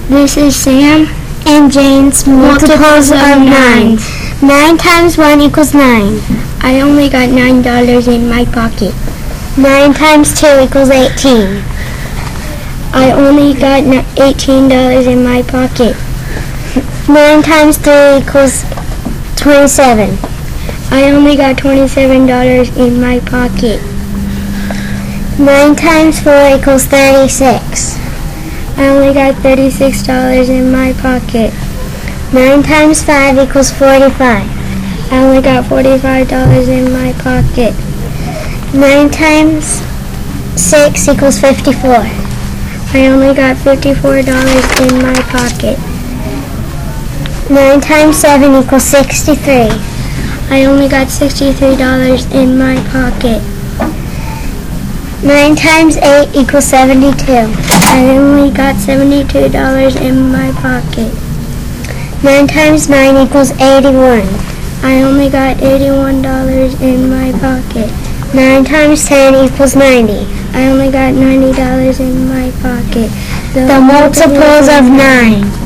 This is Sam and Jane's multiples of 9. 9 times 1 equals 9. I only got $9 in my pocket. 9 times 2 equals 18. I only got $18 in my pocket. 9 times 3 equals 27. I only got $27 in my pocket. 9 times 4 equals 36. I only got $36 in my pocket. 9 times 5 equals 45. I only got $45 in my pocket. 9 times 6 equals 54. I only got $54 in my pocket. 9 times 7 equals 63. I only got $63 in my pocket. 9 times 8 equals 72. I only got $72 in my pocket. 9 times 9 equals 81. I only got $81 in my pocket. 9 times 10 equals 90. I only got $90 in my pocket. The multiples of 9.